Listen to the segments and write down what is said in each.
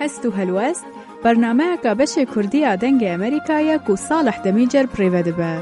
هست و هلوست برنامه که بشه کردی آدنگ امریکایی که صالح دمیجر پریوده به.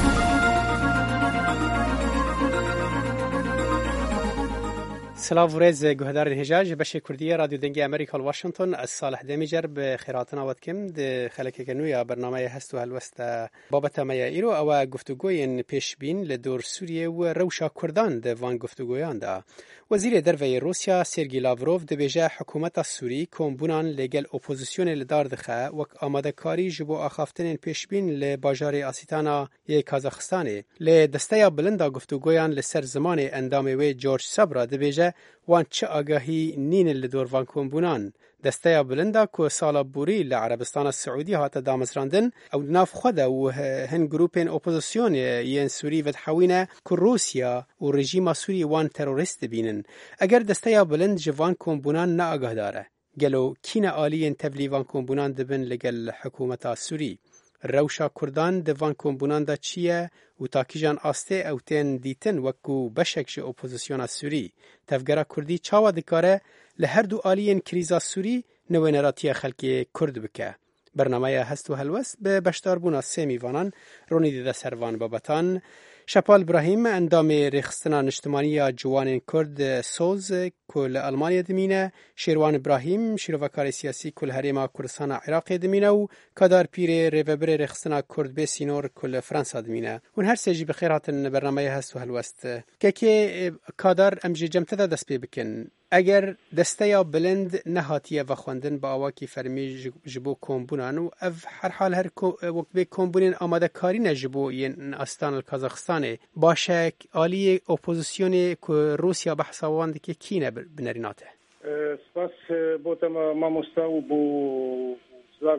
سلام ورز گهدار الهجاج بشه کردی رادیو دنگی امریکا واشنطن از صالح دمیجر به خیراتنا ودکم ده خلک کنویا برنامه هست و هلوست بابت ما ایرو او گفتگوی پیش بین لدور سوریه و روشا کردان ده وان گفتگویان ده. وزیر دروی روسیا سرگی لاوروف ده بیجه حکومت سوری کمبونان لگل اپوزیسیون لدار دخه و آماده کاری جبو آخافتن پیش بین لباجار آسیتانا ی کازاخستانی لدسته بلندا گفتگویان لسر زمان اندام وی جورج سابرا ده بیجه وان چه آگاهی نین لدور وان کمبونان دسته بلندا کو سالا بوری لعربستان السعودی هات دامزراندن او ناف خود و هن گروپین اپوزیسیون ین سوری و تحوینه که روسیا و رژیم سوری وان تروریست بینن اگر دسته بلند جوان کمبونان نا آگاه داره گلو کین آلی تبلی وان کمبونان دبن لگل حکومت سوری روشا کردان دوان کمبونان دا چیه و تاکیجان آسته او تین دیتن وکو بشکش اپوزیسیون سوری تفگره کردی چاوا دکاره لهر دو آلین کریزا سوری نوینراتی خلکی کرد بکه. برنامه هست و هلوست به بشتار بونا سه میوانان رونی دیده سروان بابتان شپال ابراهیم اندام رخصتنا نشتمانی جوان کرد سوز کل آلمانیا دمینه شیروان ابراهیم شیروکار سیاسی کل حریم کردستان عراق دمینه و کادار پیر ریوبر رخصتنا کرد به سینور کل فرانسا دمینه اون هر سجی بخیر هاتن برنامه هست و هلوست که کادار امجی جمتده دست پی بکن اگر دسته یا بلند نهاتیه و خواندن با آواکی فرمی جبو کمبونان و اف هر حال هر وقت به کمبونین آماده کاری نجبو این استان الکازاخستانه باشه آلی اپوزیسیون که روسیا بحثاواند که کینه بنریناته سپاس بوتما ما مستو بو زلاف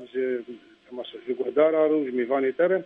جگودارا رو جمیوانی تره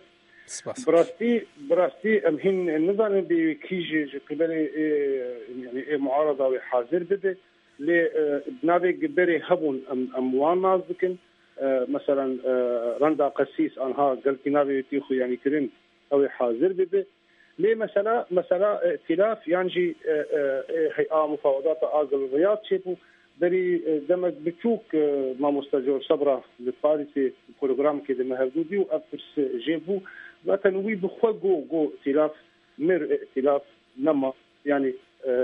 براستی امهن نظام بكيج قبل يعني معارضه وحاضر بده لبنابي قبري هبون اموان نازكن مثلا رندا قسيس انها قلت نابي تيخو يعني كرين او حاضر بده ليه مثلا ائتلاف يعني هيئه مفاوضات اغل الرياض شيبو دري دمج بتشوك ما مستجور صبره للفارسي بروجرام كده مهدودي وافرس جيبو وتنوي بخو جو ائتلاف مر ائتلاف نما يعني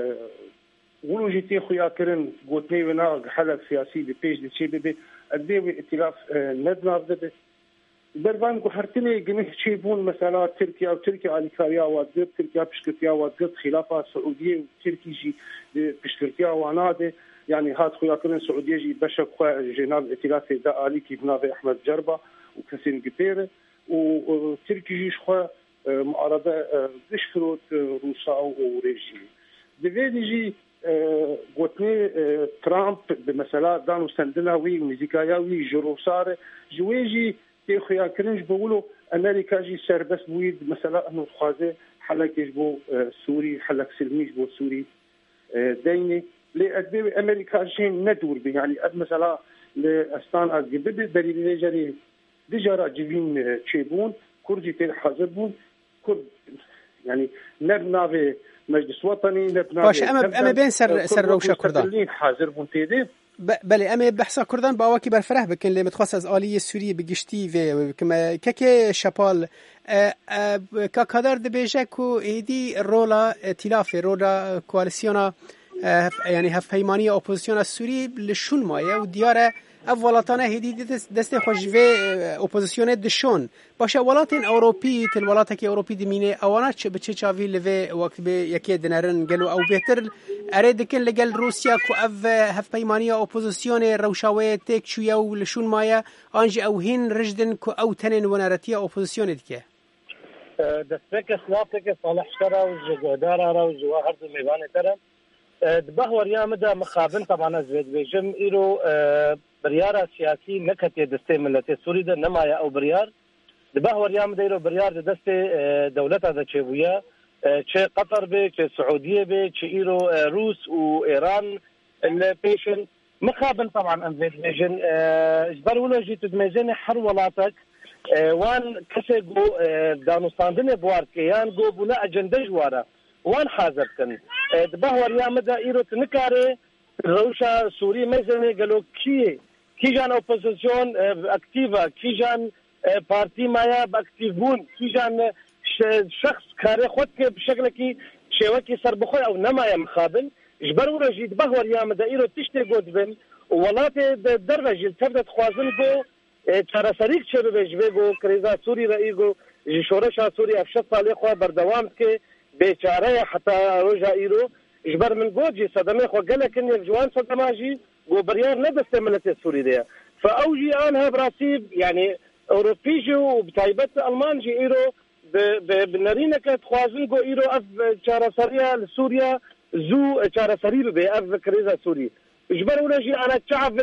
ولو جيتي خويا كرن قوتني ونا حلقه سياسي بيج دي شي بي ادي ائتلاف ندنا بده بربان کو هرتني جميع شيبون مثلا تركيا وتركيا على كاريا ودب تركيا بشكرتيا ودب خلافه سعوديه وتركي جي بشكرتيا ونادي يعني هات خويا كرن سعوديه جي بشك جناب ائتلاف دالي كي بنابي احمد جربه وكسين قبيره وتركي جيش خو معارضه بشكروت روسا وريجي دفيدي جي قوتني ترامب بمثلا دانو سندناوي وميزيكاياوي جروسار جويجي تيخيا كرنج بقولوا امريكا جي سربس بويد مثلا انه خوازه حلك يجبو سوري حلك سلمي يجبو سوري ديني لأدبي امريكا جي ندور بي يعني مثلا لاستان اجبدي دليل جري دجارة جيبين تشيبون كردي تيل حاضر بون كرد يعني نبنا في مجلس وطني نبنا باش اما بين سر روشا كردان حاضر بون تيدي بله اما بحثا كردان باواكي برفرح بكن اللي متخصص آلية سورية بقشتي في كما كاكي شابال كاكادر دبيجاكو ايدي رولا تلافي رولا كواليسيونا يعني هفهيمانية اوبوزيسيونا السوري لشون مايه ودياره اولاتانه هدی دست خوشوه اپوزیسیون دشون باشه ولاتین اوروپی تل ولاتک اوروپی دمینه اوانا چه بچه چاوی لوی وقت به یکی دنرن گلو او بهتر اريد کن لگل روسیا کو اف هف پیمانی اپوزیسیون روشاوه تک شویه و لشون مایا آنج او هین رجدن کو او تنن ونارتی اپوزیسیون دیگه دستک سلافک صالح شرا و جگودارا را و جواهر میوان تر دبهور یا مدى مخابن طبعا ازوید بیجم ایرو بريار سياسي نكت دستي ملتي سوري ده نمايا او بريار دبهور يام ديرو بريار دستي دولتها ده تشيبويا تشي قطر به تشي سعوديه به تشي ايرو روس وايران البيشن مخابن طبعا انفيجن اجبر ولا جيت تميزني حر ولاتك وان كسجو دانوستاندني بواركيان جو بنا اجنده جواره وان حاضرتن دبهور يام ده ايرو تنكاري روشا سوري ميزني قالوا كي كيجان اوبوزيسيون اكتيفا كيجان بارتي مايا باكتيفون كيجان شخص كاري خودك بشكل كي شوكي سر بخوي او نمايا مخابن جبر ولا جيد بهور يا مدائرو تشتي جودبن ولات درجه تبدا خوازن جو ترى سريك شبه بجبو كريزا سوري رئيسو شورش سوري افشت صالح خو بردوام كي بيچاره حتى روجا ايرو جبر من جوجي صدمه خو قال لك ان جوان صدماجي جو بريار ندست ملت سوري ده فاوجي انها براسيب يعني اوروبيجي وبتايبت المانجي ايرو بنرينا كانت خوازن جو ايرو اف چاره سريا لسوريا زو چاره سري به اف كريزا سوري جبر ولا جي انا الشعب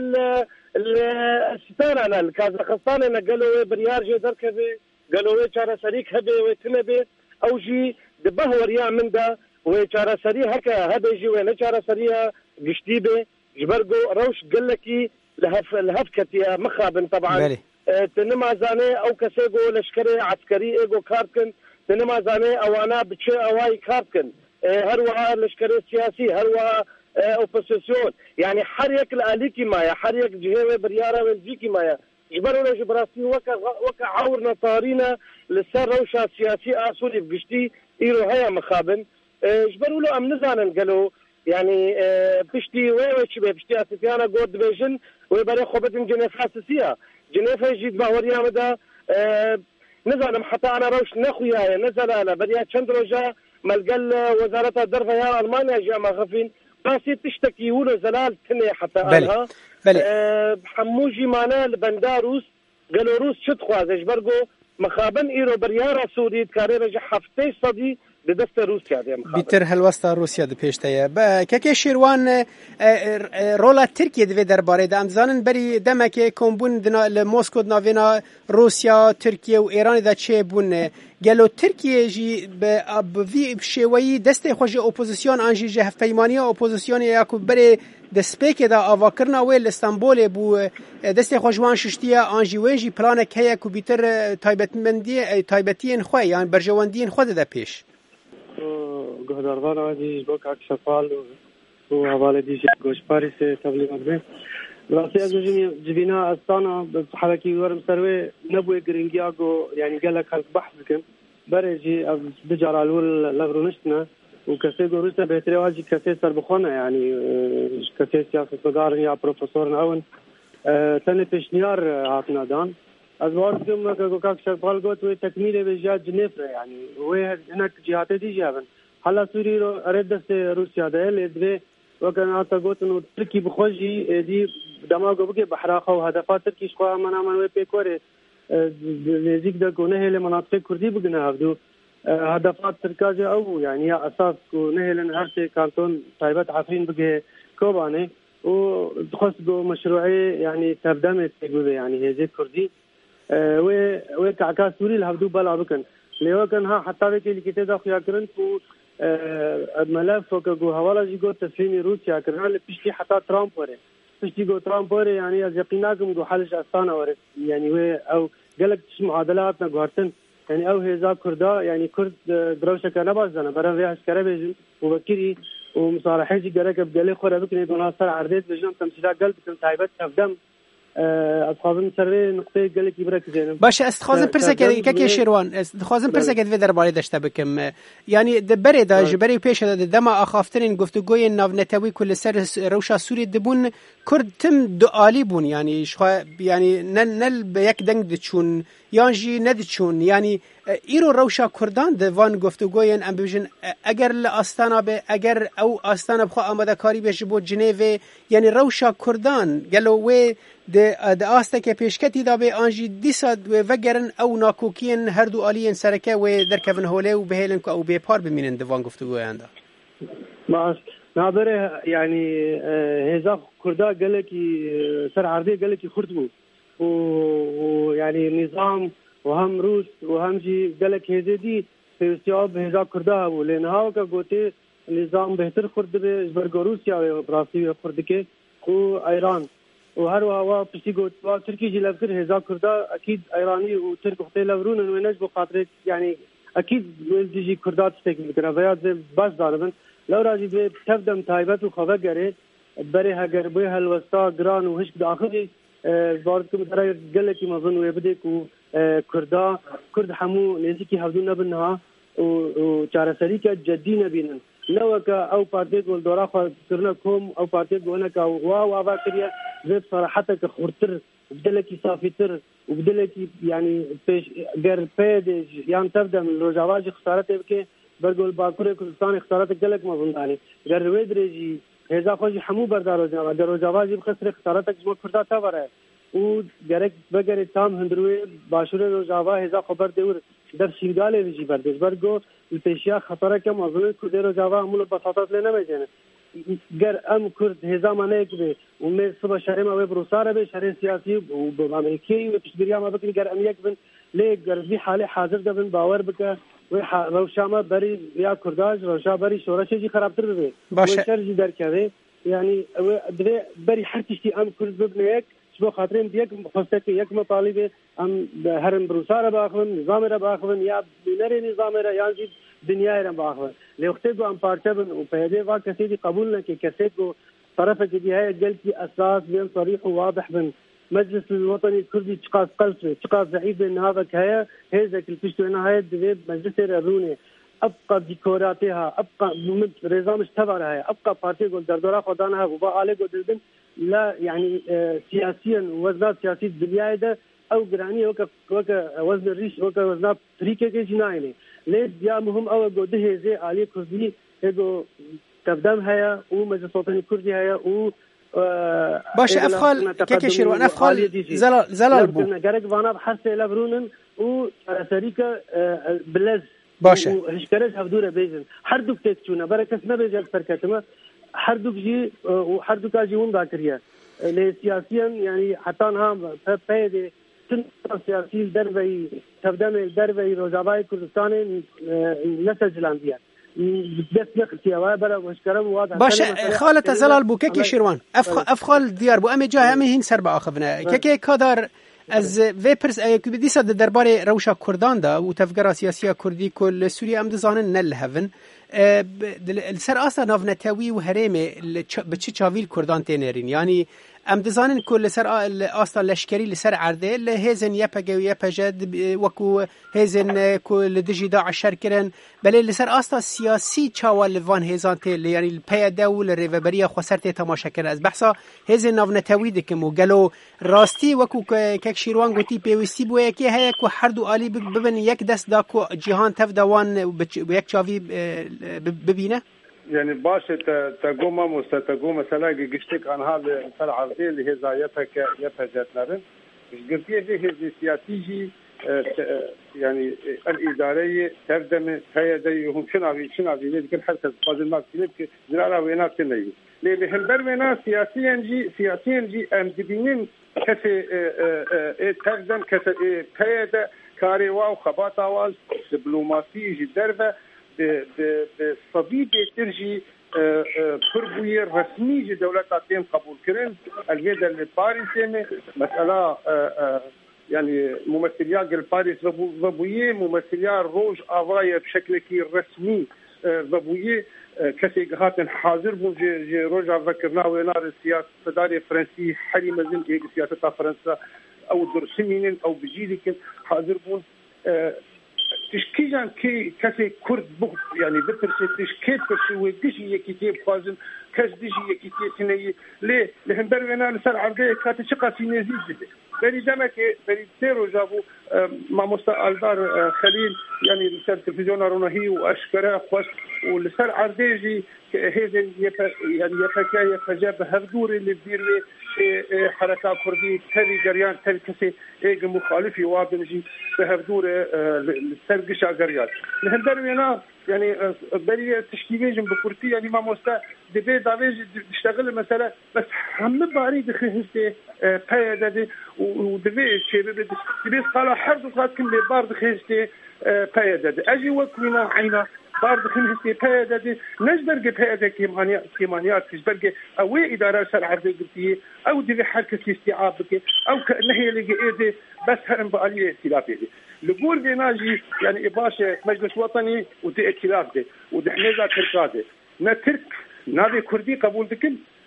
الستان انا الكازاخستان انا قالوا بريار جي دركبه قالوا چاره سريك هبه وتنبه او جي دبهور يا من ده وچاره سري هكا هبه جي ولا چاره سريا قشتيبه جبرجو روش قال لك الهفكه مخابن طبعا تنما زانه او كسيجو لشكري عسكري ايجو كاركن تنما زانه او انا بتشي اواي كاركن هروها لشكري سياسي هروها اوبوزيسيون يعني حريك الاليكي مايا حريك جهه برياره والجيكي مايا جبروا له جبراسي وكا عورنا طارينا لسر روشا سياسي اسوري بقشتي ايرو هيا مخابن جبروا له ام نزانن قالوا يعني بشتي ويش بشتي اسيانا جود ديفيجن ويبري خوبتن جنيف اساسيه جنيف يجي باوريا مدى نزل حتى انا روش نخويا نزل انا بديا تشندروجا ملقل وزاره الدرفه يا المانيا جا ما خفين بس تشتكي ولا زلال تني حتى انا حموجي معنا البنداروس قالوا روس شد خوازش برجو مخابن ايرو بريارا سوري كاري رجع حفتي صدي بدست روسيا دي مخابن بيتر هلوستا روسيا دي بيشتايا كاكي شيروان رولا تركيا دي درباري دام زانن بري دمكي كومبون لموسكو نافينا روسيا تركيا وايران دا تشي بون قالوا تركيا جي بفي شوي دست خوجي اوبوزيسيون انجي جه فيمانيا اوبوزيسيون ياكو بري دسپیک دا آواکرنا ویل استانبول بو دست خوشوان ششتیا آنجی وینجی پلانک هیا کو بیتر تایبتین خواه یعنی برجواندین خود دا پیش گهداروان آجی بوک اکشفال و حواله دیجی گوشپاری سے تبلیغات بین براسي از جبينا استانا حركي ورم سروي نبوي جرينجياغو يعني قال لك خلق بحث كم برجي بجار الول لغرونشتنا وكسيجو روسنا بهتري واجي كسي سربخونه يعني كسي سياسه مدار يا بروفيسور ناون تاني تشنيار عطنا دان از واردم كاك شغال قلت وتكميله بجهات جنيف يعني وهي هناك جهات دي جابن هلا سوري اريد روسيا ده اللي وكان اعتقد انه تركي بخوجي دي دماغه بقى بحراقه وهدفات تركي شخوا من وي بيكوري ليزيك ده كونه له مناطق كردي بقنا هبدو هدفات تركاجه او يعني اساس كونه له هرتي كانتون طيبات عفرين بقى كوباني ودخسقوا مشروعي يعني تبدمت تقول يعني هي كردي و كعكا سوري الهبدو بلا بكن ليو كان ها حتى بك اللي كتدا خيا كرنت الملف وكو حوالا جيغو تسليمي روسيا كرنا لبشتي حتى ترامب وري بشتي جو ترامب وري يعني از يقيناكم جو حالش استانا وري يعني و او قالك معادلاتنا غارتن يعني او هيزا كردا يعني كرد دروشه كان بازنا برا رياش كربج وبكري ومصالحه جي قالك بقالي خور بكني دوناصر عرديت بجن تمثيلات قلب كنت تايبت افدم اصحابن سر نقطه قال لك يبرك زين باش استخازن برسك كاكي شيروان استخازن برسك في دربالي دشت بكم يعني دبري دا جبري بيش دما اخافترين گفتگوی ناونتوی كل سر روشا سوري دبون كرد تم دعالي بون يعني شو يعني نل بيك دنگ دچون يانجي ندچون يعني ایرو روشا کردان دوان گفتگوین ام بجن اگر لاستانا به اگر او استانا بخو آماده کاری بش بو جنیو یعنی روشا کردان گلو و د استه که پیشکتی دا به انجی دیساد و وگرن او ناکوکین هر دو الین سرکه و در کوین هوله و بهلن کو او به پار بمینن دوان گفتگوین دا ماش نابره يعني هزا كردا قال لك سر عرضي قال لك خرطبو ويعني نظام وهم روس وهم جي قالك هزدي في استياب هزا كردا ولنها كقوتي نظام بهتر خرد بجبر روسيا وبراسي خرد كي وايران وهر هوا بشي قوت تركي جي لفكر هزا كردا اكيد ايراني وترك وقتي لورون ونجبو خاطر يعني اكيد جي كردا تستكمل كرافيات باش ضاربن لو راجي تفدم تايبت وخبا غري بري هاجر بها الوسطا جران وهش داخلي زاركم درا قالكي ما ظن ويبدك كرد حمو نزيكي هودونا بنها وشارسريكا جدينا بينن لوكا او بارتيك والدورا خسرناكم او بارتيك وانا واوا كريا زي صراحتك خورتر وبدلكي صافيتر وبدلكي يعني غير بيد يعني تبدا من روجاواج خسارته بك برجول باكور كردستان خسارته قالك ما ظن غير ويدرجي هذا خوش حمو بردار روجاواج بخسر خسارتك جمع كردا تبره و گرک بگر تام هندروی باشور روجاوا هزا خبر دور در شینگاله ویجی بردش برگو الپیشیا خطره کم ازونه کرد روجاوا امول بساطات لینا میجنه گر ام کرد هزا مانه که و می صبح شهر ما و بروساره به شهر سیاسی و امریکی و پیشگیری ما بکنی گر امیک بن لی گر بی حال حاضر دبن باور بکه و روشاما بری یا کرداج روشا بری شورشی خرابتر ببی و شرجی در که یعنی بری هر چیزی ام کرد ببنیک شو خاطرين ديك خصك يك مطالبه ام هرم بروساره باخون نظام را باخون یا بنري نظام را يعني دنيا را باخون لوقت کو ام پارتبن و پهده وا کسی دی قبول نہ کہ کسی کو طرف کی ہے جل کی اساس بين صريح وواضح من مجلس الوطني الكردي تقاس قلص تقاس ضعيف ان هذا كهيا هذا الفيشتو نهايه دي مجلس الروني ابقى ديكوراتها ابقى نظام اشتبرها ابقى بارتي قول دردورا خدانها وبا عليه قول لا يعني سياسيا وزنات سياسي الدنيا ده او جراني وك وزن الريش وك وزنات طريقه جنايني ليه يا مهم او جوده زي علي كردي هيجو تقدم هيا ومجلس وطني كردي هيا و باش افخال كيكشير وانا افخال زلال بو جرك وانا بحث لبرونن و سريكه بلز باشه هشكرش هفدوره بيزن حردوك تكتونا بركه ما بيجي فركتما حردوك جي وحردوك جي ون ذاكريا لسياسيا يعني حتى انها فايده سياسي دربي تبدأ دربي روجاواي كردستان نسجلان ديا باش خالة زلال بو كيكي شيروان افخال ديار بو امي جاه امي هين سربا اخفنا كيكي كادر از ویپرس اگه دیسا درباره روشا کردان دا و تفکر سیاسی کردی کل سوریه ام دزانن نل هفن السر اصلا ناف نتاوی و هرمه بچه چاویل کردان تینرین یعنی ام دزانن کل سر اصلا لشکری لسر عرده لهزن یپگه و یپجد وکو هزن کل دجی داعش شرکرن بله لسر اصلا سیاسی چاوال وان هزان تیل یعنی الپیاده و الریوبری خسرت تماشا کرد از بحثا هزن ناف نتاوی دکم و گلو راستی وکو کک شیروان گوتی پیوستی بو یکی هیا کو هر دو عالی ببن یک دست دا کو جهان تف دوان و یک چاوی ببینه يعني باشه تقوم تقوم مثلا قشتك عن هذا مثلا عرضي اللي هي زايتك يفجتنرن قلتيه هي سياسيجي يعني الإدارية تردم هي هم شنو كل حركة فاضل ما تلك زرارة وينات كنية اللي هم برمنا سياسيا جي ام دبينين كسي تردم كسي هي كاري واو خباط اواز دبلوماسي جي دربه بصديد ترجي فربوية رسمي دولة تاتين قبول كرن الجدل الباريسي مسألة يعني ممثليات الباريس ضبوية ممثليات روج آواية بشكل كي رسمي ضبوية كسي هاتن حاضر بون جي روجا ذكرنا وينار السياسة فداري فرنسي حالي مزن سياسة فرنسا أو درسمين أو بجيلك حاضر بون تشكيجان كي كسي كرد بغض يعني بترشي تشكيت برشي ويدشي يكيتيب خازن كاش دشي يكيتيب تنيي ليه لهم برغنا نسال عرقية كاتي شقا في نزيد بده بري دمك بري تيرو جابو مع الدار خليل يعني لسال تلفزيون رونهي واشكرا خوش ولسال عرقيجي هيزن يعني يفجاب هفدور اللي بديروي حركة كردي تري جريان تري كسي ايق مخالفي وابنجي بهفدور السرقشة جريان لهم برغنا يعني بري تشكيليجن بكرتي يعني ما مستا دبي دافيج تشتغل مثلا بس هم باري دخيستي بايدا دي ودبي شي دبي قال حرد قاتكم لي بار دخيستي بايدا دي اجي وكوينا عينا بار دخيستي بايدا دي نجبر بايدا كيمانيات كيجبر او اداره شرع عربيه او دبي حركه استيعابك او كانه اللي ايدي بس هم بقالي ائتلافي لقول بيناجي يعني إباشة مجلس وطني ودي ائتلاف دي ودي حميزة تركاده نترك نادي كردي قبول دكل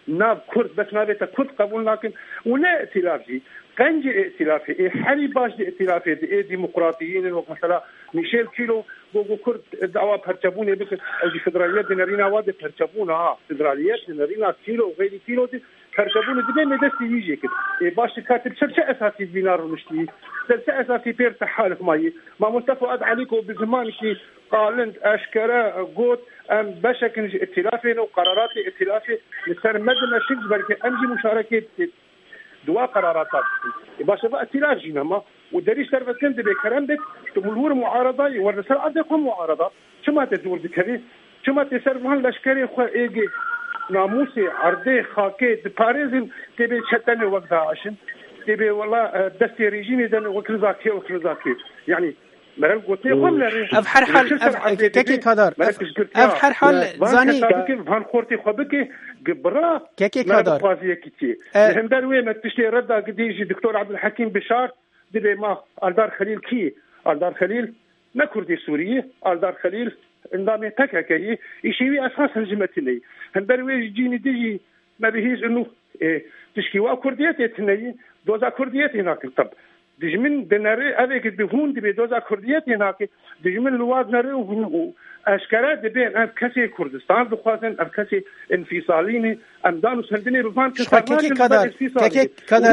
ناب كرد بس نابته كرد قبول لكن ولا ائتلافي قنج ائتلافي حالي باش ائتلافي ديمقراطيين مثلا ميشيل كيلو بوغو كرد دعوه برتبوني بك اجي فدراليات دينارينا واد برتبونا فدراليات دينارينا كيلو غير كيلو دي برتبوني دي ما دستي يجي كده باش كاتب شرش اساسي بينار مشتي شرش اساسي بير تحالف ماي ما مستفاد عليكم بزمان شي قالند اشكرا قوت ام بشكل ائتلافي وقرارات ائتلافي لسر مدنا شيء بركي امجي مشاركه دوا قرارات باش ائتلاف جينا ودريش سرفة كند بكرم بك تملور معارضة يورسل عندكم معارضة شو ما تدور ذكري شو ما تسرف هاللشكري خو إيجي ناموسي عرضي خاكي باريزن تبي شتني وقتها عشان تبي والله دستي ريجيني دن وكل ذاكي يعني مرل قوتي قبل أفحر حال كيكي كادر أفحر حال زاني فان خورتي خبكي قبرا كيكي كادر قاضية كتير هم داروي ما تشتي ردا قديجي دكتور عبد الحكيم بشار دبي ما الدار خليل كي الدار خليل نكردي سوري الدار خليل نظامي تكاكي يشيوي اساس الجمتني هندروي جيني ديجي ما بهيز انه تشكيوا كرديات يتني دوزا كرديات هناك طب دجمن دناري هذيك بهون دبي دوزا كرديات هناك دجمن لواد ناري اشكالات دبين ام كسي كردستان بخوازن ام كسي انفصاليني ام دانو سندني بفان كيكي كادر كيكي كادر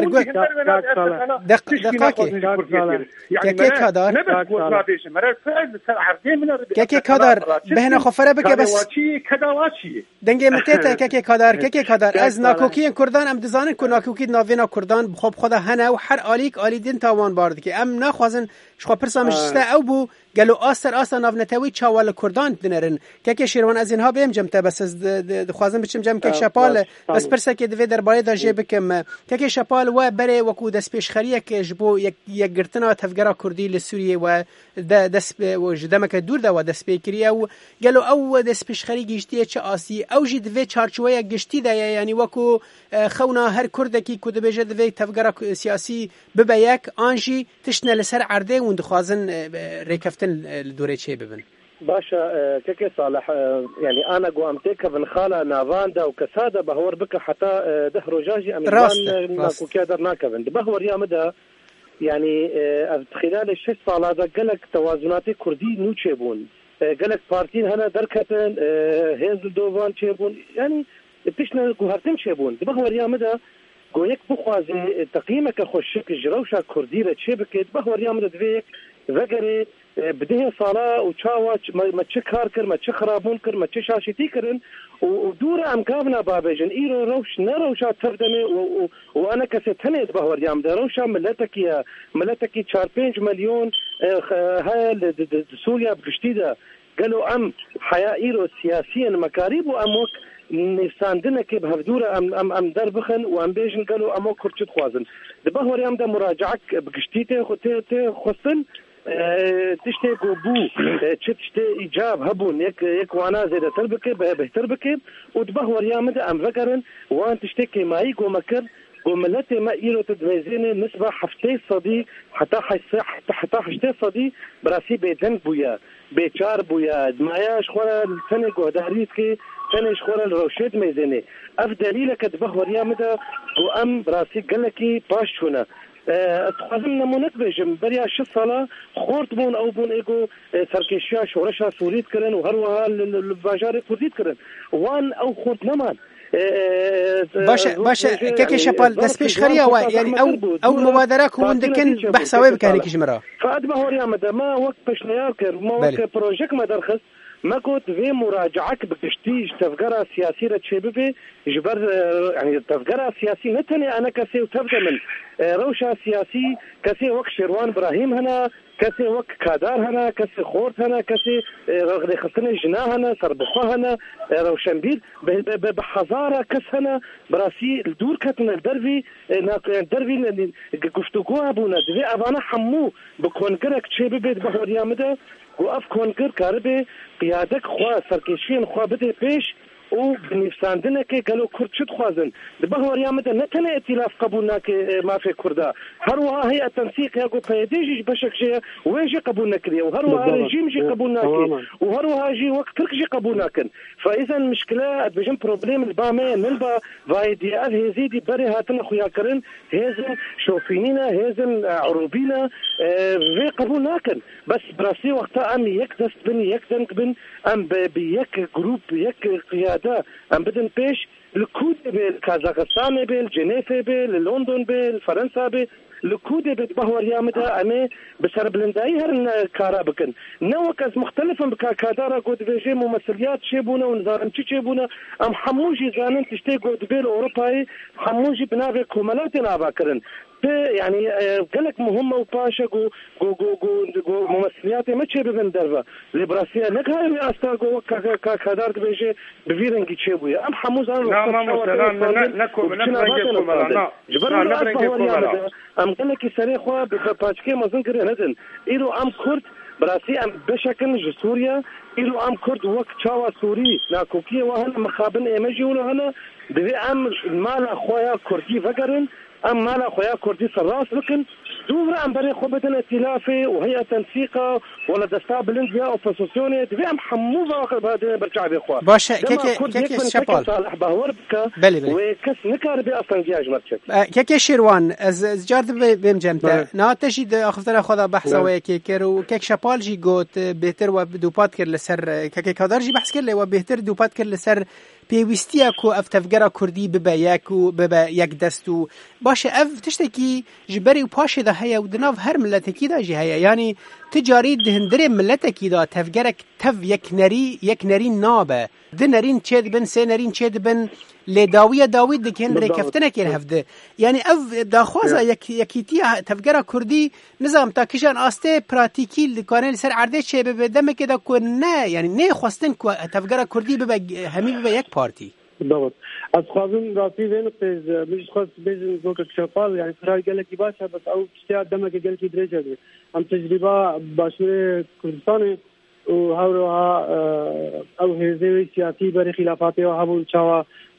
دقيقة كيكي كادر كيكي كادر بهنا خفرة بك بس دنگه متيتا كيكي كادر از ناكوكي كردان ام دزانن کو ناكوكي ناوینا کردان بخوب خدا هنا و هر آلیک آلی دین تاوان بارد که ام نخوازن شخوا پرسامش سته او بو گلو آسر ناو نتوی چاوال کردان دنرن که شیروان از اینها بیم جمته بس از خوازن بچم جم که شپال بس پرسه که دوی درباره دا جه بکم که شپال و بره وکو دست پیشخریه که جبو یک گرتنا تفگرا کردی لسوریه و دست و جدمک دور دا و دست پیکریه و گلو او دست پیشخری گشتیه چه آسی او جی دوی چارچوه گشتی دا یعنی وکو خونا هر کردکی که دوی دوی تفگرا سیاسی ببیک آنجی تشنه لسر عرده و اندخوازن ریکفتن دوره چه ببن باشا كيكي صالح يعني انا قوامتك بن خاله نافاندا وكساده بهور بك حتى دهرو جاجي امريكان ناكو كادر ناكبن بهور يا مدى يعني خلال الشش صال هذا قالك توازناتي كردي نو تشيبون قالك بارتين هنا دركتن هيزل دوفان تشيبون يعني بتشنا قهرتم تشيبون بهور يا مدى قويك بخوازي تقييمك خوشك جروشا كردي رتشبك بهور يا مدى دويك ذكري بده صلاة وشاوة ما تشكر كر ما تشخرابون كر ما تشاشتي كرن ودور أمكابنا بابجن إيرو روش نروشا تردمي وأنا كستنيت بهور يام ده روشا ملتكي 4-5 مليون هاي سوريا بجديدة قالوا أم حياة إيرو سياسيا مكاريب وأموك نفساندنا كي بهفدورة أم دربخن وأم بيجن قالوا أموك كرتشت خوازن ده بهور يام ده مراجعك بجديته خصن تشتي قبو تشتي إيجاب هبون يك وانا زيادة تربكي بهتر بكي وتبهور يامد أم ذكرن وان تشتي كيماي قومكر قوملتي ما إيرو تدويزيني نسبة حفتي صدي حتى حفتي صدي براسي بيدن بويا بيچار بويا دمايا شخورا الثاني قهداريت كي ثاني شخورا الروشيد ميزيني أف دليلك تبهور يامد وأم براسي قلكي باشونا اتخذنا نمونك بجم بريا شو صلاة خورت بون أو بون إيجو سركيشيا شورشا سوريت كرن وهروها الباجار كرديت كرن وان أو خورت نمان باشا كيكي شبال دست پیش خريا يعني او مبادره كون دكن بحثاوي بكاني كيجمرا فادما هوريا مدا ما وقت بشنيار كر ما وقت بروجيك ما درخص ما كنت في مراجعك بتشتيج تفجرة سياسية تشبه جبر يعني تفجرة سياسي نتني أنا كسي وتبدأ من روشة سياسي كسي وقت شروان إبراهيم هنا كسي وقت كادار هنا كسي خورت هنا كسي غير خصني جنا هنا سربخوا هنا روشنبيل بحزارة كس هنا براسي الدور كتنا الدربي الدربي قفتوقوا أبونا دبي أبانا حمو بكونكرك تشبه بيت بحوريا مدى وقف كونكر كاربي قيادك خوا سركيشين خوا بده بيش و بنفساندنا كي قالوا كرد شد خوازن دبهور يا مدى نتنا ائتلاف قبولنا ما في كردا هروها هي التنسيق يا قبيديجي بشك شيء ويجي قبولنا كذا وهروها رجيم جي قبولنا كي وهروها جي وقت ترك جي قبولنا كن فاذا المشكله بجم بروبليم البامه نلبا فايدي هزيدي بري هاتنا خويا كرن هزن شوفينينا هزن عروبينا في قبولنا كن بس براسي وقتها ام يكدست بن يكدنك بن ام بيك جروب يك قياده ام بدن بيش الكود بالكازاخستان بالجنيف باللندن بالفرنسا الكود بتبهور يامدها امي بسر بلنداي هرن كارا بكن نوكز مختلفا بكادارا قد بيجي ممثليات شيبونا ونظام شيبونا ام حموجي زانن تشتي قد بيل اوروباي حموجي بنابي كومالات ناباكرن يعني قالك مهمة وباشا جو ممثليات ما تشي ببن دربا ليبراسيا نكاي رئاستا جو كادار بيجي بفيرنجي تشيبويا ام حموز انا ام قالك سريخوا بباشكي ما زنكر ندن ايرو ام كرد براسي ام بشكل سوريا ايرو ام كرد وقت شاوا سوري ناكوكي وهنا مخابن ايمجي ولا هنا دبي ام مال اخويا كردي فقرن ام مال اخويا كردي سراس لكن دوغرا ام بري خوبتنا ائتلافي وهي تنسيقه ولا دستابلنديا اوبوزيسيوني دبي ام حموزه برجع بيخوا باشا كيك شابال صالح باوربكا وكس نكار بي اصلا جاج مركز كيك شيروان از جارد بمجمتا نا تجد اخذنا خذا بحثه وكيكر وكيك شابال جي قوت بهتر ودوبات كر لسر كيك هدار جي بحث كر لو بهتر دوبات كر لسر بيوستيا كو افتفجرا كردي ببا ياكو ببا يك دستو باشه اف تشتكي جبري وباشه ده هيا ودناف هر ملتكي ده جي هيا يعني تجاري دهندري ملتكي ده تفجرك تف يك نري نابه دنرين تشد بن سنرين تشد بن لداويه داوود دكن ركفتنا كير هفده يعني اف داخوازا يكيتي تفجرا كردي نظام تاكيشان استه براتيكي لكانل سر عرده شي بدم كده كنا يعني نه خواستن تفجرا كردي ببا همي ببا يك بارتي بالضبط أتخاذون راسي وين مش خاص بيجن زوج شفال يعني فرار قال لك باشا بس أو اجتهاد دمك قال لك درجة دي أم تجربة باشور كردستان وهاوروها أو هزيوي سياسي بري خلافاته وهابون شوا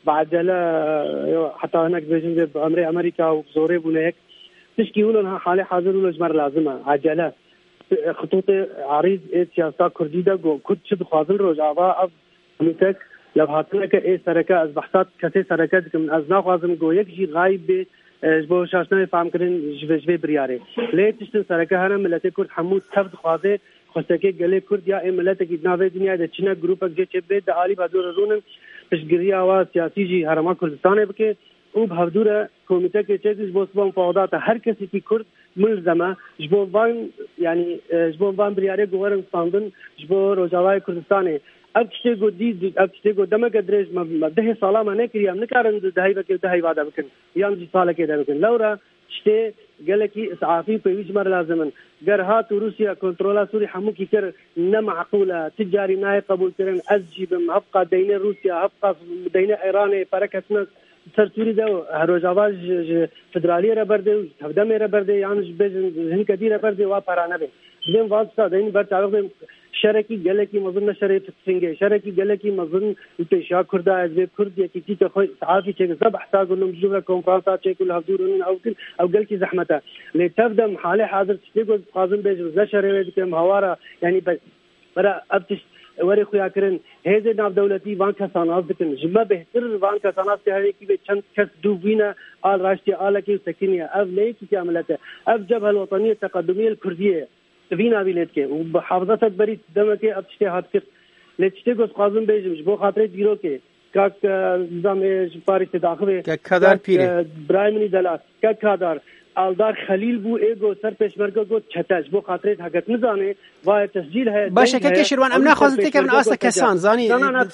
بعدلا حتى هناك بيجن أمريكا وزوري بونيك تشكي لهم حالة حاضر ولا جمر لازمة عجلة خطوط عريض سياسة كردية كرد شد خاطر رجعوا أب متك لو هاتنا كأي سرقة از بحثات كثير سرقة من أزنا خازم جويك جي غايب جبو شاشنا فهم كرين جبه برياري ليه تشتن سرقة هنا ملتي كرد حمود تفد خازه خستكي قلي كرد يا ملتي كدنا في الدنيا ده چنا جروبك جي چبه ده عالي بدور رونن تشجريا و سياسي جي هرما كردستان بك وبهدوره كوميته كي چيز بوسبان فوضات هر کسی کی کرد ملزمه جبو وان يعني جبو وان برياري گورن ساندن جبو روجاوای کردستان أبتشتي قديد أبتشتي قدامك درج ما ده صلاة ما نكري أم نكارن دهي بكر دهي بعد بكر يام جي صلاة كده بكر لورا شتى قالكي إسعافي بيجي مر لازمن جرهات روسيا كنترولا سوري حموكي كر نمعقولة تجاري ناي قبول كرن أزجي بمحبقة دين روسيا حبقة دين إيران فركتنا سرسوري ده هروجاواج فدرالية ربرده هفدمي ربرده يعني بيجن هن كدي ربرده وابرانا به دين واسطة دين برتعرف شرکی گلکی مزن شریف سنگه شرکی گلکی مزن انتشار کرده از به کردی کی تی خو تعافی چه زب احتاج انهم جوه کنفرانس چه کل حضورن او گلکی زحمته لتبدا حاله حاضر تشتغل قاضي بيج شريوه كم هواره يعني برا ابتش وري خويا كرن هذا ناف دولتي بانك ساناز بكن جما بهتر بانك ساناز تهري كي چند كس دوبينا آل راشتي آلكي سكينيا اف ليه كي عملته اف جبهه الوطنيه التقدميه الكرديه فينا بيلتك وبحافظتك بريد دمك ابتشتي هاتك لتشتغل قاضي بيج بو خاطر ديروكي كاك نظام باريس داخله كادار بيري برايمني دلات كادار آلدار خلیل بو ایگو سر پشمرگا گو چتاش بو خاطرت حقت نزانه و تسجیل ہے باشه که شروان امنا خوازته که من آسا کسان زانی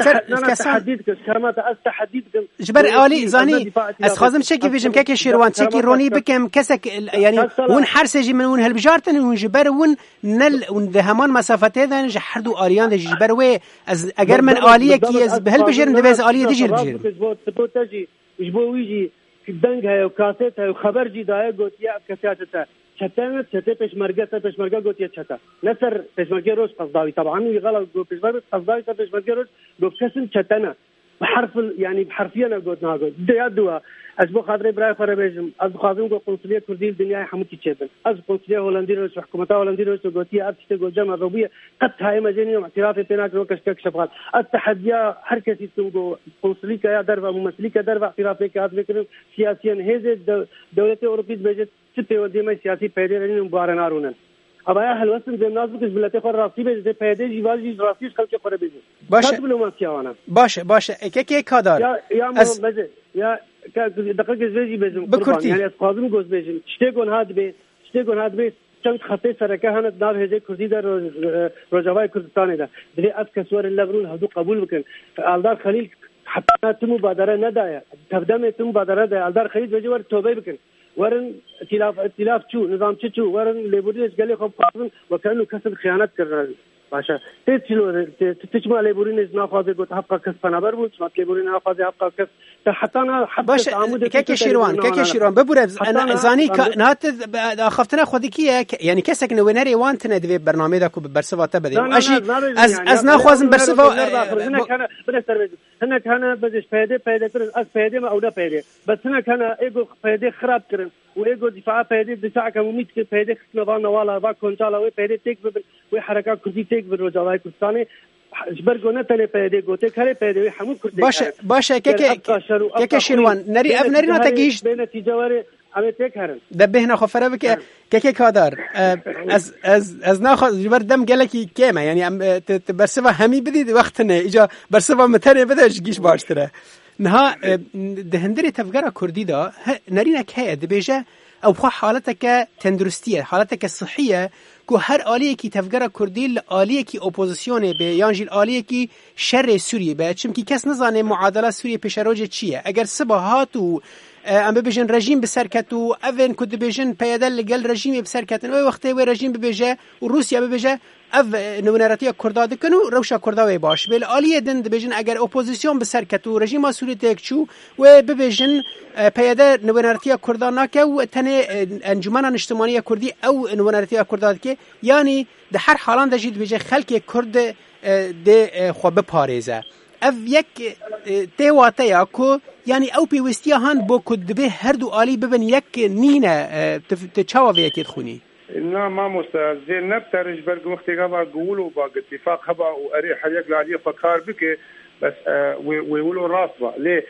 تحدید کس کلمات از تحدید جبر عالی زانی از خوازم چکی بیجم که شروان چکی رونی بکم کسک یعنی ون حرسجی من ون هلبجارتن ون جبر ون نل ون دهمان مسافته دن جحردو آلیان ده جبر و از اگر من آلیه کی از بهل بجرم ده بز آلیه دیجی بجرم جبو ویجی دنگ ہے کاسیت ہے خبر جی دای گوتیا کساتتا چتن چته پشمرگا گوتیا چتا نصر پشمرگا روز قصداوی طبعا غلط گو پشمرگا قصداوی پشمرگا روز گو کسن چتنا بحرف يعني بحرفيا قلت ناقول ده يدوا أسبوع خاطر إبراهيم فربيجم أسبوع خاطر قنصلية كردية الدنيا حموتي تشبن أسبوع قنصلية هولندية وش حكومتها هولندية وش قوتية أبتشتغل جامعة روبية قد هاي مجانية واعترافي تناك روكش كشفات التحديات حركة تنجو قنصلية كيا دربة ممثلية كدربة اعترافي كهذا فكر سياسيا هذا دولة أوروبية بيجت ستة وديما سياسي بيدرين مبارنارونن أبايا هالوسن بالناس بكش بلاتي خور راسي بيجت بيدر جيواجي راسيش خلك خور بيجت باش كي كادر يا مزه يا دقيقة زوجي بيجم قربان يعني أسقاطم جوز بيجم تشتغل هاد بي چند خطه سرکه هنت ناو هجه کردی در روجاوای کردستان ده دری از کسور اللبرون هدو قبول بکن الدار خلیل حتی تو مبادره ندایا تقدم تو مبادره ده الدار خلیل بجوار توبه بکن ورن ائتلاف چو نظام چو ورن لیبوریش گلی خوب قابل و کانو کسب خیانت کرد باشه تجمع لیبورین نافذ گفت حق کس فنابر بود ما لیبورین نافذ حق کس حتی نه باش كيك شيروان ببرز انا زاني نات خفتنا خودي كي يعني كسك نوينري وانتنا دي برنامج داكو برسفا تبدي اشي از ناخذ برسفا هنا كان بزش فايده از فايده ما اودا فايده بس هنا كان ايجو فايده خراب كرن وايجو دفاع فايده دفاع كميت فايده نظام ولا با كونتالا وفايده تك وحركات كردي تك بالرجاوي كردستاني جبرگونه تله پیدا گوته کاری پیدا همون کرده باشه که شیروان نری نتاگیش به نتیجه وره اما تکرن دبهنا خفره بك که کادر از ناخذ جبر دم گلکی کیما یعنی برسوا همی بدید وقتنه اجا برسوا متنه بدش گیش باشتره نها دهندری تفکر کردی دا نرینه که دبیجه او حالتك تندرستيه حالتك الصحيه کو هر آلیه کی تفکر کردی آلیه کی اپوزیسیونه به یانجیل آلیه کی شر سوریه به چون کی کس نزانه معادله سوریه پیشروج چیه اگر صباحات و ام ببیجن رژیم بسرکت و اون کد ببیجن پیادل لگل رژیم بسرکت و وقتی و رژیم ببیجه و روسیا ببیجه او نونراتی کرداد کنو روشا کرداوی باش بل آلیه دند ببیجن اگر اپوزیسیون بسرکت و رژیم سوریه تکچو و ببیجن پیاده نونراتی کردان که و تنه انجمن اجتماعی کردی او نونراتی کرداد که یعنی ده هر حالان دجید بجه خلک کرد ده خو بپاریزه اف یک تیواته یا کو یعنی او پیوستی هان بو کد به هر دو آلی ببن یک نینه تچاو ویکید خونی نه ما مستعد نبترج برق وقتی قبل قولوا با اتفاق هبا واري حريق لعليه فكار بك بس ويقولوا راسبه ليه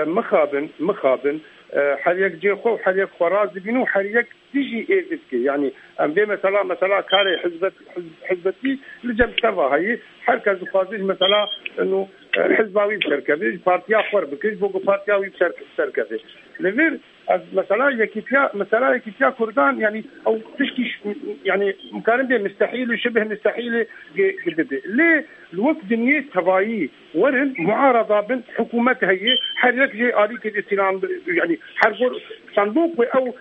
مخابن حريق جي خو حريق خراز بينو حريق تيجي ايزكي يعني ام بي مثلا كاري حزبتي لجم سبا هي حركه زقازي مثلا انه حزباوي بشركه بارتيا خور بكيش بوغو بارتياوي بشركه لذير مثلا يكيتيا كردان يعني او تشكي يعني مقارنه مستحيل وشبه مستحيل جدا ليه الوقت دنيا تبايي ورن معارضه بين حكومتها هي حرك جي آلية الاستلام يعني حرق صندوق او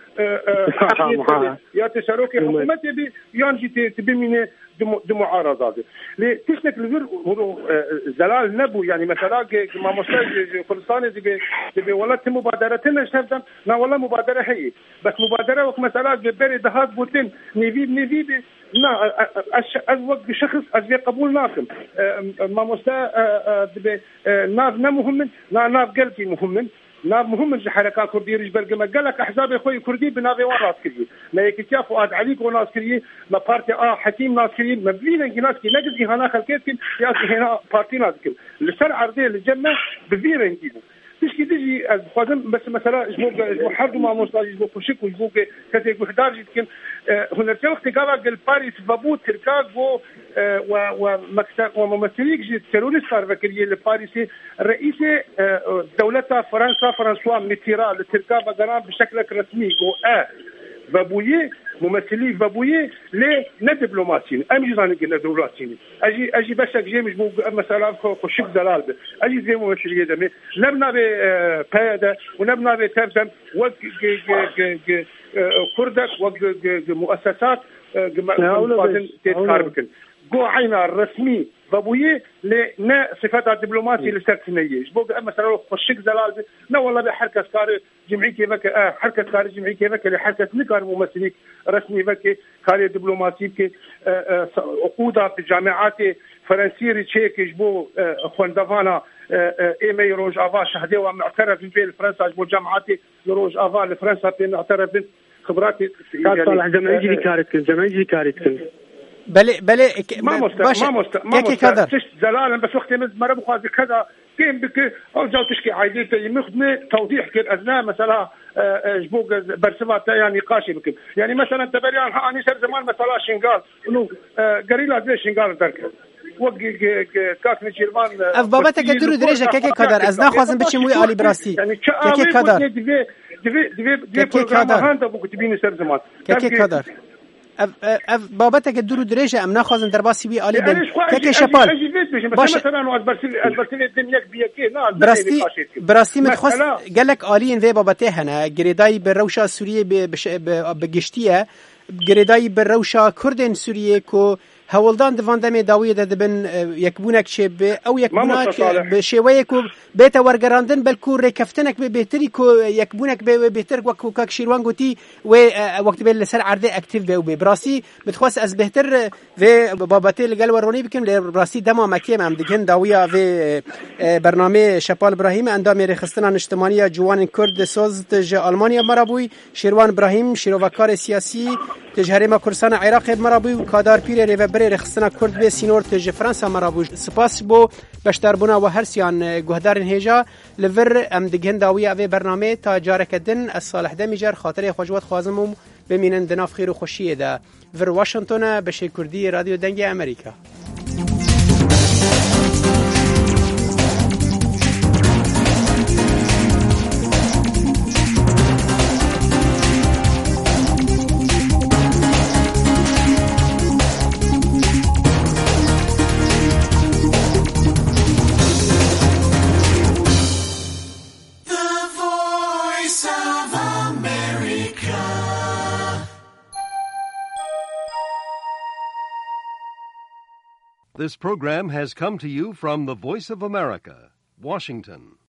يا تشاركي حكومتي يانجي تبي من معارضات ليه تشنك الغير هو زلال نبو يعني مثلا ما مستاج كردستان دي ولا مبادرتنا شفتم لا والله مبادره هي بس مبادره وقت مثلا جبري دهات بوتين نيفيد لا وقت شخص أجي قبول ناكم ما مستا ناف مهم ناف قلبي مهم الحركات كردية رجبر جمع قالك أحزاب إخوي كردي بناوي وناس كردي ما يكتيا فؤاد عليك وناس كردي ما بارتي حكيم ناس كردي ما بينا ناس كردي نجزي هنا خلكتين يا هنا بارتي ناس كردي لسر عرضية للجنة بفينا نجيبه تيجي خادم بس مثلا اسمه حرب مع مستاج اسمه كوشيك وجوك كذا وحدار جدا هنا الوقت قال الباريس بابو تركاغو ومكتب وممثليك جد تيروريست فكريه الباريسي رئيس دولة فرنسوا ميتيرا لتركاغ بقران بشكل رسمي جو بابويه ممثلي بابويه ليه ندبلوماسيين امجي زاني قلنا دولاتيني اجي بشك جي مش مثلا كوشيك زلال اجي زي ممثليه دمي نبنا بقياده ونبنا بترجم وق كردك وق مؤسسات تتقاربكن جو عينا الرسمي ضبويه لنا صفات دبلوماسي لسرتنيه بوق مثلا خشك زلال لا والله بحركه كار جمعيه كيفك حركه كار جمعيه كيفك لحركه نكار ممثلين رسمي بك كار دبلوماسي كي عقوده في الجامعات فرنسيه تشيك جبو خوندفانا ايمي روج افا شهدي ومعترف في فرنسا جبو جامعات روج افا لفرنسا في معترف خبراتي صالح جمعيه كارتكن بله ما مست زلالا بس وقت مرة بخاز كذا كيم بك او جاو تشكي عايزين يمخدمه توضيح كل اثناء مثلا جبوق برسمات يعني نقاشي بكم يعني مثلا تبريان اني سر زمان مثلا شنغال انه قريلا زي شنغال درك وقي كاك نشيرمان اف بابتك درو درجه كيكي قدر از ناخذن بچموي علي براستي كيكي قدر دي بروجرام هاندا بو كتبيني سر زمان كيكي قدر اف بابتك درو درجه ام ناخذن درباسي وي علي بن كيكي شبال باش مثلا از برسل الدنيا بيكي براستي متخص قالك علي في بابته هنا جريداي بالروشه سوريه بگشتيه جريداي بالروشه كردن سوريه كو هولدان دواندمي داويه دبن يكبونك شب او يكبونك بشويكو بيتا ورغراندن بلكو ركفتنك ببيتريكو يكبونك ببيتر وكو كاك شيروان غوتي وقت بل سر عرض اكتيف بو براسي بتخواس از بهتر في باباتي لقال وروني بكم براسي دما مكيم ام دكن داويه في برنامه شپال ابراهيم اندام رخصتنا اجتماعيه جوان كرد سوز تج المانيا مرابوي شيروان ابراهيم شيروفاكار سياسي تجهرما كرسان عراق مرابوي وكادار بير ريفبر رخصتنا كرد به سينور تج فرنسا مرابوي سپاس بو بشتربونا و هرسيان گهدارن هجا لور ام دگن داويه في برنامه تا جاركدن الصالح دمیجر خاطر خوجوت خوازمم بمینن دناف خیر و خوشیه ده ور واشنطن بشه کردی رادیو دنگ امریکا. This program has come to you from the Voice of America, Washington.